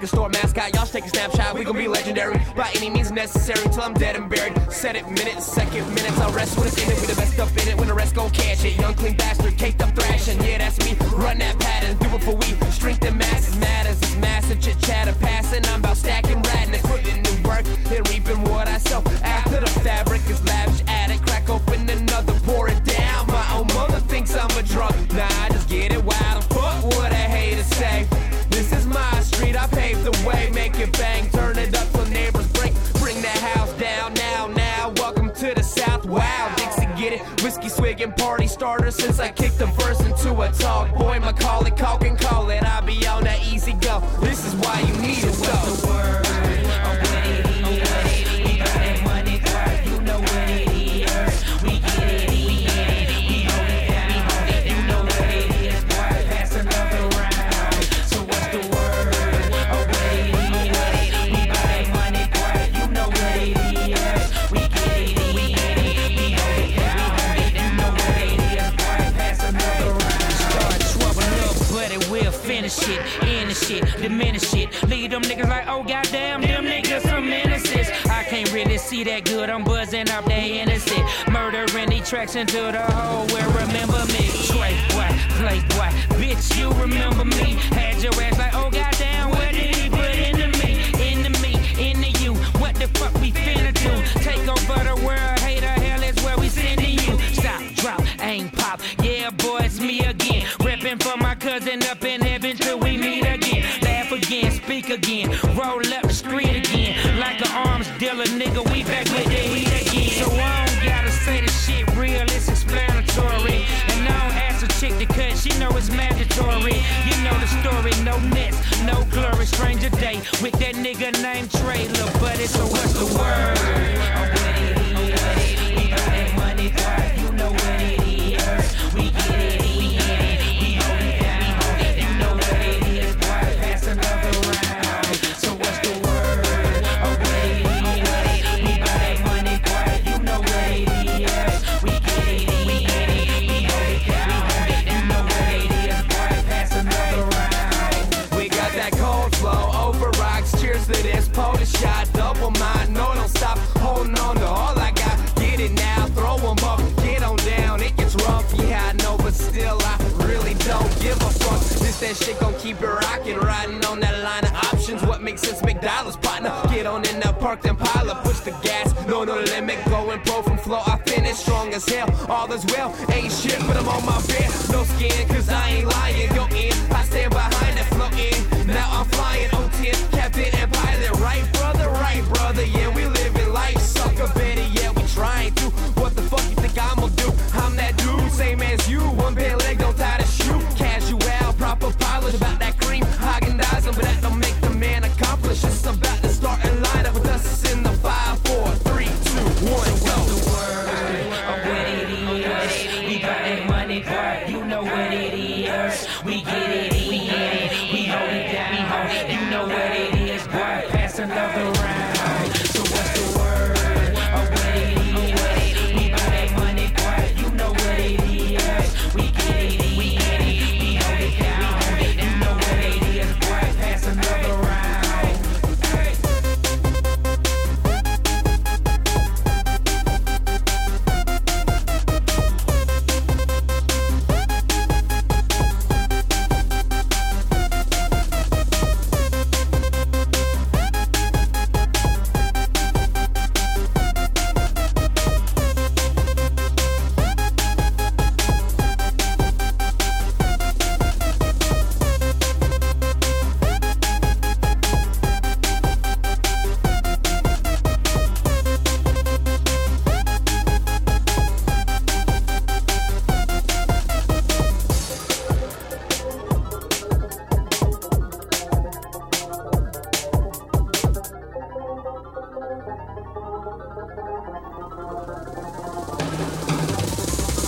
liquor store mascot. Y'all should take a snapshot, we gon' be legendary by any means necessary till I'm dead and buried. Set it, minutes, second, minutes, I'll rest when it's in it. We the best up in it when the rest gon' catch it. Young clean bastard, caked up thrashing. Yeah, that's me, run that pattern, do it for we. Strength and masses matters, it's massive chit chatter passing. I'm about stacking ratting and putting in work and reaping what I sow. After the fabric is lavish, add it, crack open another, pour it down. My own mother thinks I'm a drug. Nah, I just get it wild. Fuck what a hater say. This is my street, I paved the way. Make it bang, turn it up till neighbors break. Bring that house down now. Welcome to the South. Wow, Dixie get it. Whiskey swigging party starter since I kicked the verse into a talk. Boy, Macaulay Culkin call it. I be on that easy go. This is why you need it. What's the word? Shit, in the shit, diminish shit. Leave them niggas like, oh goddamn, them niggas some menaces. I can't really see that good, I'm buzzing off that innocent. Murdering these tracks into the hole where remember me. Trey boy, playboy, bitch, you remember me. Had your ass like, oh goddamn, what did he put into me? Into you, what the fuck we finna do? Take over the world, hater, hell is where we sending you. Stop, drop, aim, pop, yeah boy, it's me again. Reppin' for my cousin up in heaven till we meet again. Laugh again, speak again, roll up the street again. Like an arms dealer, nigga, we back with the heat again. So I don't gotta say the shit real, it's explanatory. And I don't ask a chick to cut, she know it's mandatory. You know the story, no nets, no glory. Stranger day with that nigga named Trey, little buddy. So what's the word? Oh, what it is, we got that money, boy, you know what it is. We get it, we get it, we hold it down. You know what it is, boy, pass another round. So what's the word? Oh, what it is, we got that money, boy, you know what it is. We get it, we get it, we hold it down. You know what it is, boy, pass another round. We got that cold flow over rocks. Cheers to this potent shot. Double mine, no, don't stop holding on to all I got. Get it now, throw them up, get on down. It gets rough, yeah, I know, but still I really don't give a fuck. This that shit gon' keep it rockin', riding on that line of options. What makes sense, McDonald's partner. Get on in the park, then pile up, push the gas. No limit, going pro from flow. I finish strong as hell, all is well. Ain't shit, but I'm on my bed. No skin, cause I ain't lying. Go in, I stand behind that floating. Now I'm flying, O10, captain and pilot. Right, brother, yeah, we living life. Sucker, better, yeah, we trying to. What the fuck you think I'ma do? I'm that dude, same as you. One pair leg, don't tie the shoe. Casual, proper polish about that cream. Haagen-Dazs, but that don't make the man accomplish. It's about to start in line up with us in the 5, 4, 3, 2, 1, go. The word of what it is. We got that money, boy, you know what it is. We get it, we get it, we hold it down. You know what it is, boy, pass another round. So what's the word of what it is? We got that money, boy, you know what it is. We get it, we get it, we hold it down. You know what it is, boy, pass another round.